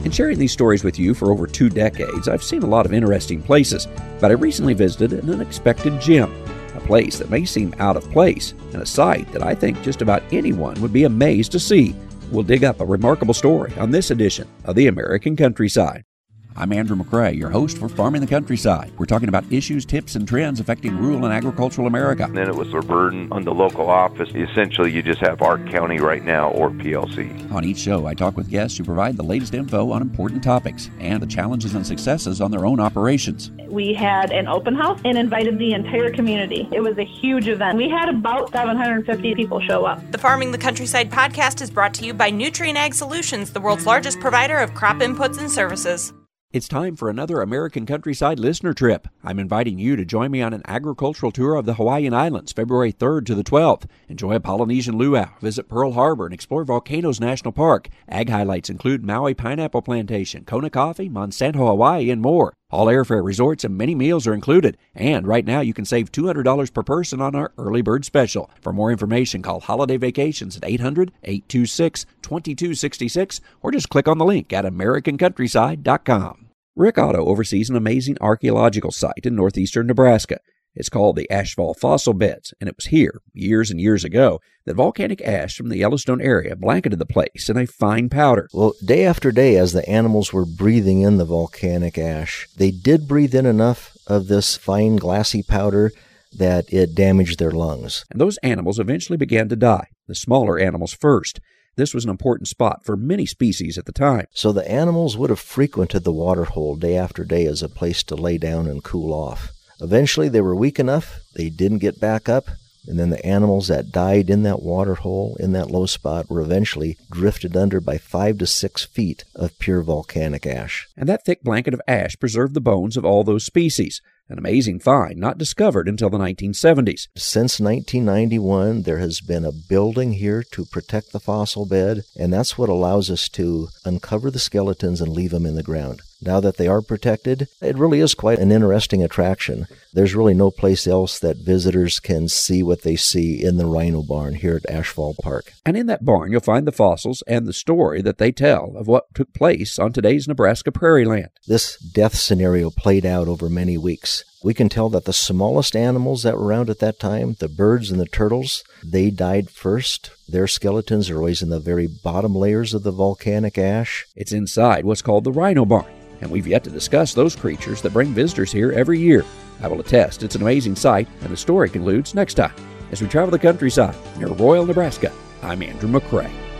In sharing these stories with you for over 2 decades, I've seen a lot of interesting places, but I recently visited an unexpected gem, a place that may seem out of place, and a site that I think just about anyone would be amazed to see. We'll dig up a remarkable story on this edition of The American Countryside. I'm Andrew McCrae, your host for Farming the Countryside. We're talking about issues, tips, and trends affecting rural and agricultural America. And then it was a burden on the local office. Essentially, you just have Ark County right now or PLC. On each show, I talk with guests who provide the latest info on important topics and the challenges and successes on their own operations. We had an open house and invited the entire community. It was a huge event. We had about 750 people show up. The Farming the Countryside podcast is brought to you by Nutrien Ag Solutions, the world's largest provider of crop inputs and services. It's time for another American Countryside listener trip. I'm inviting you to join me on an agricultural tour of the Hawaiian Islands, February 3rd to the 12th. Enjoy a Polynesian luau, visit Pearl Harbor, and explore Volcanoes National Park. Ag highlights include Maui Pineapple Plantation, Kona Coffee, Monsanto Hawaii, and more. All airfare resorts and many meals are included. And right now you can save $200 per person on our early bird special. For more information, call Holiday Vacations at 800-826-2266 or just click on the link at AmericanCountryside.com. Rick Otto oversees an amazing archaeological site in northeastern Nebraska. It's called the Ashfall Fossil Beds, and it was here, years and years ago, that volcanic ash from the Yellowstone area blanketed the place in a fine powder. Well, day after day, as the animals were breathing in the volcanic ash, they did breathe in enough of this fine glassy powder that it damaged their lungs. And those animals eventually began to die, the smaller animals first. This was an important spot for many species at the time. So the animals would have frequented the waterhole day after day as a place to lay down and cool off. Eventually, they were weak enough, they didn't get back up, and then the animals that died in that waterhole, in that low spot, were eventually drifted under by 5 to 6 feet of pure volcanic ash. And that thick blanket of ash preserved the bones of all those species, an amazing find not discovered until the 1970s. Since 1991, there has been a building here to protect the fossil bed, and that's what allows us to uncover the skeletons and leave them in the ground. Now that they are protected, it really is quite an interesting attraction. There's really no place else that visitors can see what they see in the Rhino Barn here at Ashfall Park. And in that barn, you'll find the fossils and the story that they tell of what took place on today's Nebraska prairie land. This death scenario played out over many weeks. We can tell that the smallest animals that were around at that time, the birds and the turtles, they died first. Their skeletons are always in the very bottom layers of the volcanic ash. It's inside what's called the Rhino Barn, and we've yet to discuss those creatures that bring visitors here every year. I will attest it's an amazing sight, and the story concludes next time. As we travel the countryside near Royal, Nebraska, I'm Andrew McCrae.